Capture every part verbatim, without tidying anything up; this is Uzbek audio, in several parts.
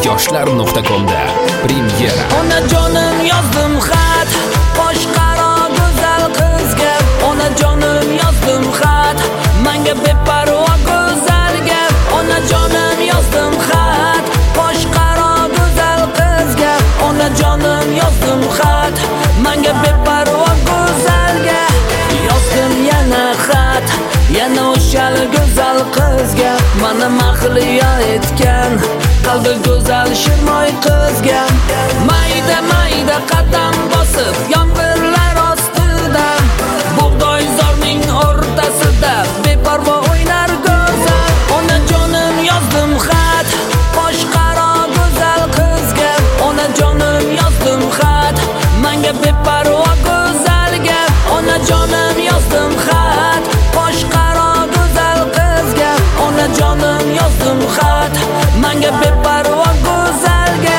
yoshlar nuqta comda premyera. Onajonim yozdim xat, qosh qaro go'zal qizga. Onajonim yozdim xat, menga beparvo go'zalga. Onajonim yozdim xat, qosh qaro go'zal qizga. Onajonim yozdim xat, menga beparvo go'zalga. Yozdim yana xat, yana o'sha go'zal qizga. Meni mahliyo etgan qalbi go'zal shirmoy qizga. Mayda mayda qadam bosib yomg'irlar ostida, bug'doy zorning o'rtasida beparvo o'ynar go'zal. Onajonim yozdim xat, qosh qaro go'zal qizga. Onajonim yozdim xat, menga beparvo go'zalga. Onajonim yozdim xat, qosh qaro go'zal qizga. Onajonim yozdim xat, menga beparvo go'zalga.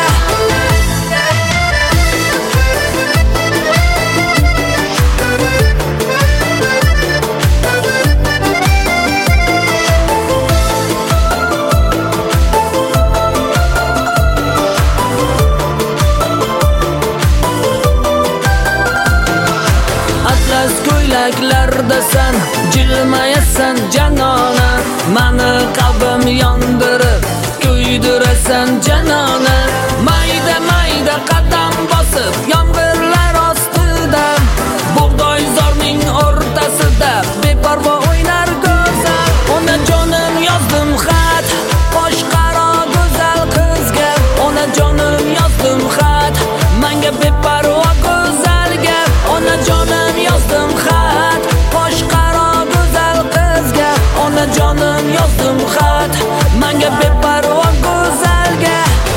Atlas ko'ylaklardasan, jilmayasan janona. Meni qalbim yondirib ko'ydirasan janona. Mayda mayda qadam bosib yomg'irlar ostida, bug'doy zorning o'rtasida beparvo o'ynar go'zal. Onajonim yozdim xat, qosh qaro go'zal qizga. Onajonim yozdim xat, menga beparvo go'zalga. Onajonim yozdim xat, qosh qaro go'zal qizga. Onajonim yozdim xat, menga beparvo go'zalga.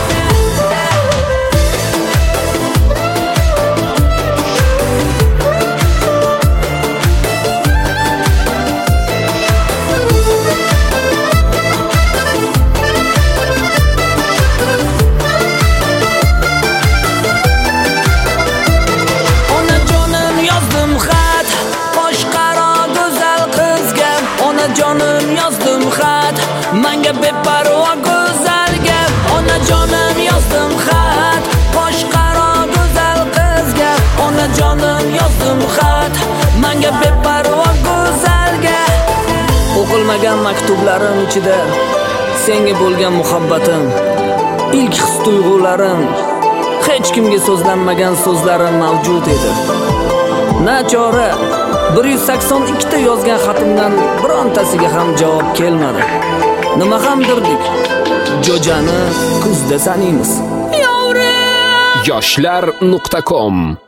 Onajonim yozdim xat, qosh qaro go'zal qizga. Onajonim yozdim xat, menga beparvo go'zalga. Onajonim yozdim xat, qosh qaro go'zal qizga. Onajonim yozdim xat, menga beparvo go'zalga. O'qilmagan maktublarim ichida senga bo'lgan muhabbatim, ilk his tuyg'ularim, hech kimga so'zlanmagan so'zlarim mavjud edi. Nachora bir yuz sakson ikki ta yozgan xatimdan birontasiga ham javob kelmadi. Nima ham dirdik? Jo'jani kuzda saniymiz. yoshlar nuqta com